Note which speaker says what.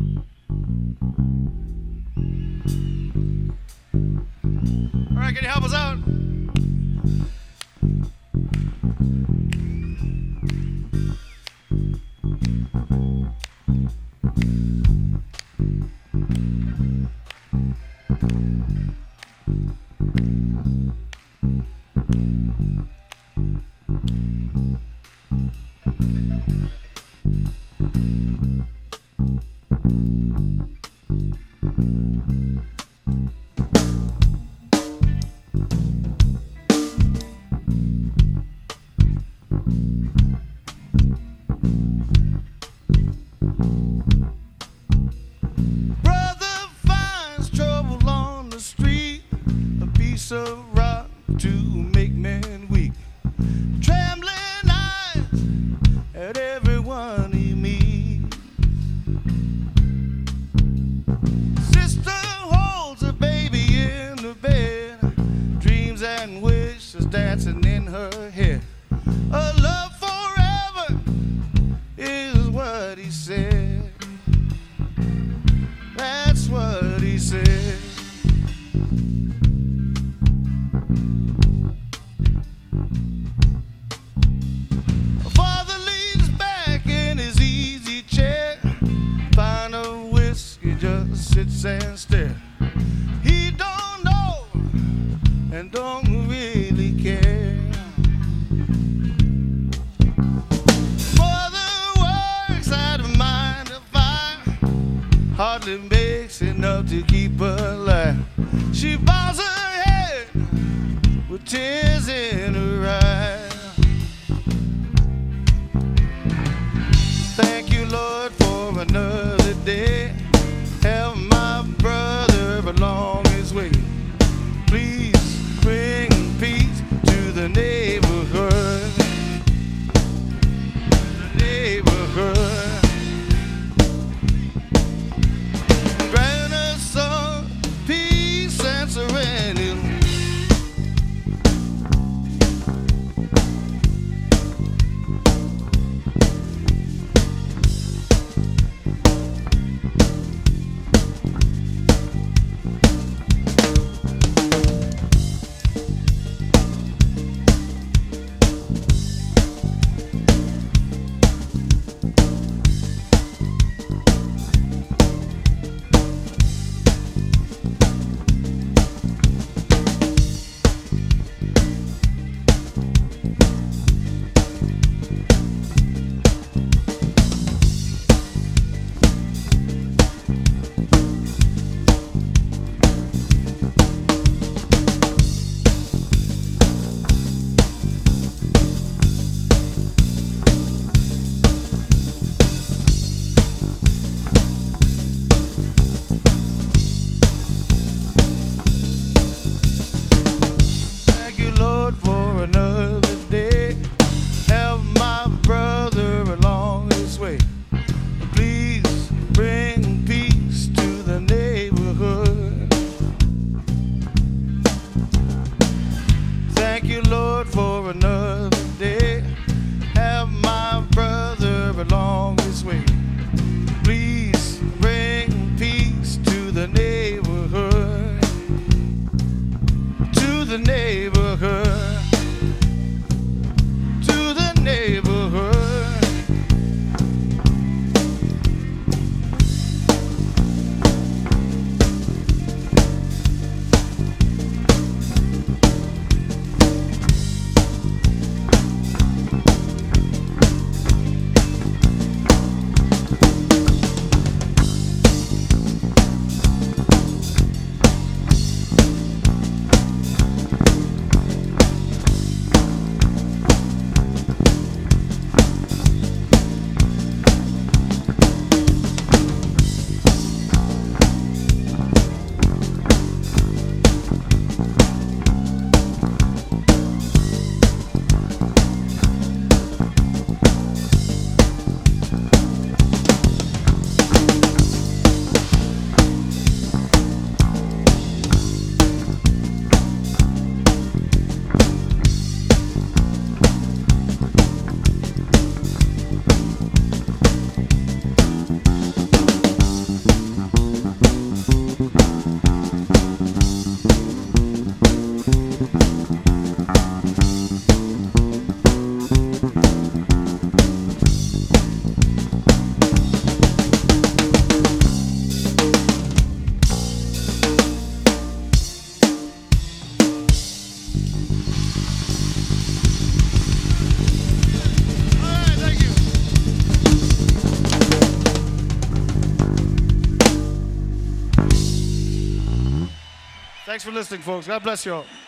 Speaker 1: All right, can you help us out? Brother finds trouble on the street, a piece of rock to make men weak. Trembling eyes at everyone he meets. Sister holds a baby in the bed, dreams and wishes dancing in her head. A love forever is what he said. That's what he said. Father leans back in his easy chair, find a whiskey, just sits and stares. He don't know and don't really care. Mother works out of 9 to 5, hardly makes enough to keep her alive. She bows her head with tears in her eyes. Thank you, Lord, for another day. Help my brother along his way. Please bring peace to the neighborhood. The neighborhood. Grant us some peace and serenity. Thanks for listening, folks. God bless you all.